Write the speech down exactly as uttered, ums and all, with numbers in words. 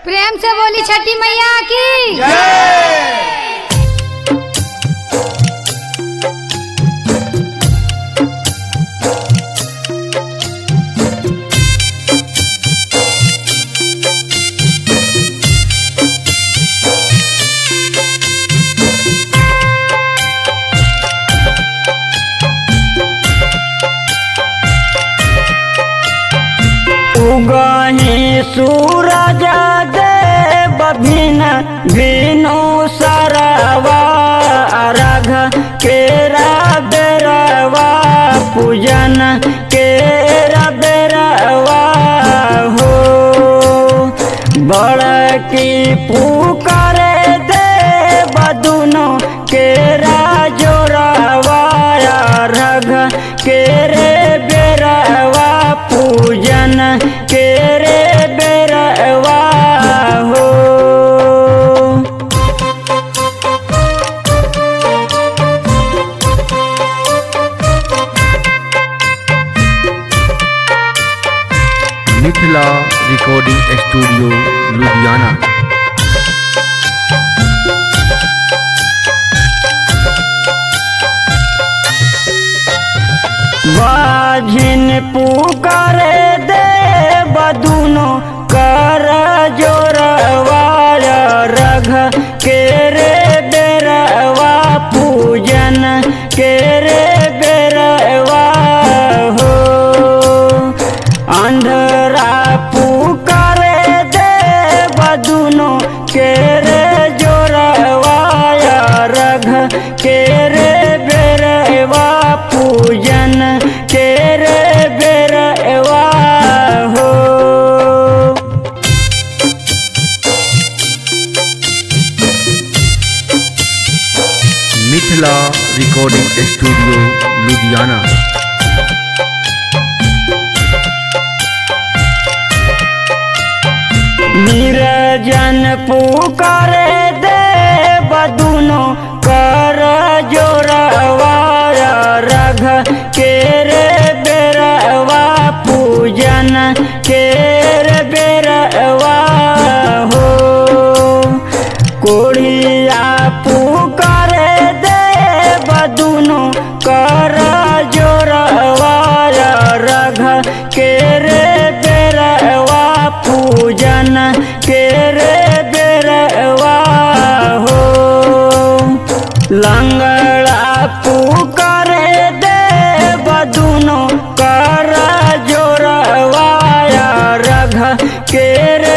प्रेम से बोली छठी मैया की जय। उगहि सूरज देव भिन भिनु सरवा अर्घ केरा बेरवा पूजन केरा बेरवा हो बड़की पुकारे देव दुनो केरा जोरवा अर्घ केरे बेरवा पूजन केरे बेरवा हो। Mithila recording studio Ludhiana. बाझिन पुकारे देव दुनो कर जोरवा अर्घ केरे बेरवा पूजन केरे बेरवा हो अंधरा पुकारे देव दुनो केरे जोरवा अर्घ केरे बेरवा पूजन केरे बेरवा हो। Mithila recording studio Ludhiana. निर्जन पुकारे देव दुनो कर जोरवा अर्घ केरे बेरवा पूजन केरे बेरवा हो कोढ़िया पुकारे देव दुनो कर जोरवा अर्घ केरे बेरवा पूजन केरे बेरवा हो लंगड़ा पुकारे देव दुनो कर जोरवा अर्घ केरे